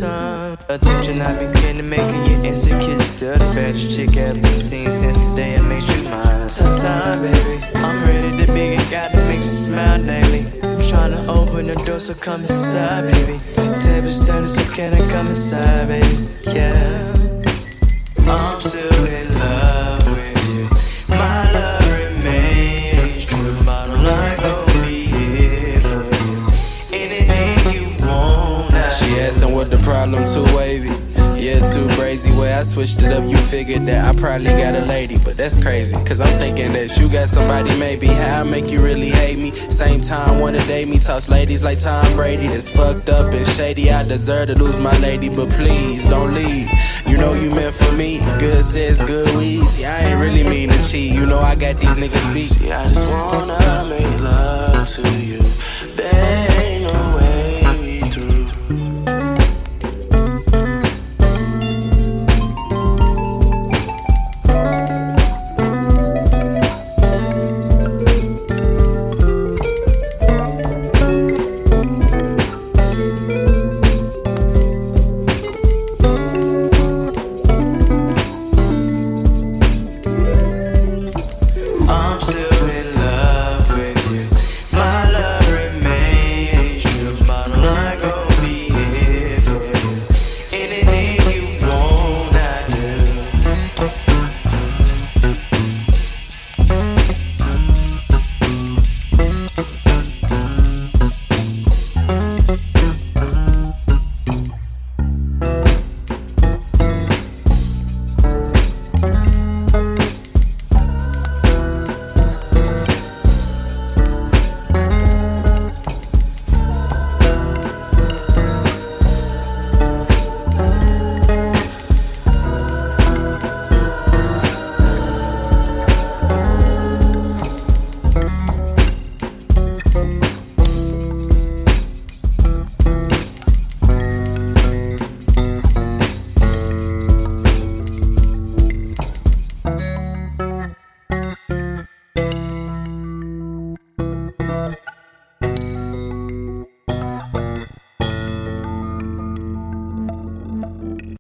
summertime. Attention I've been getting to making you insecure. Still the baddest chick I've ever seen since the day I made you mine. Sometime, baby, I'm ready to be a guy that makes you smile daily. I'm tryna open the door, so come inside, baby. The table's turning, so can I come inside, baby? Yeah, I'm still in love with you. My love remains true. Bottom line, gon' be here for you. Anything you want. She asking what the problem, too wavy. Yeah, too brazy. Way I switched it up, you figured that I probably got a lady. But that's crazy, cause I'm thinking that you got somebody maybe. How I make you really hate me? Same time wanna date me. Toss ladies like Tom Brady. That's fucked up and shady. I deserve to lose my lady, but please don't leave. You know you meant for me. Good says good weed. See, I ain't really mean to cheat. You know I got these niggas beat. See, I just wanna make love.